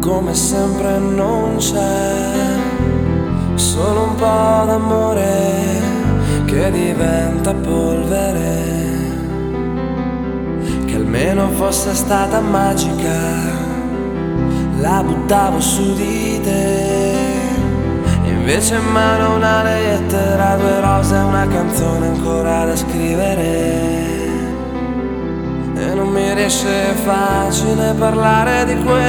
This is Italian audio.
come sempre non c'è, solo un po' d'amore che diventa polvere. Che almeno fosse stata magica, la buttavo su di te. Invece in mano una lettera, due rose e una canzone ancora da scrivere. E non mi riesce facile parlare di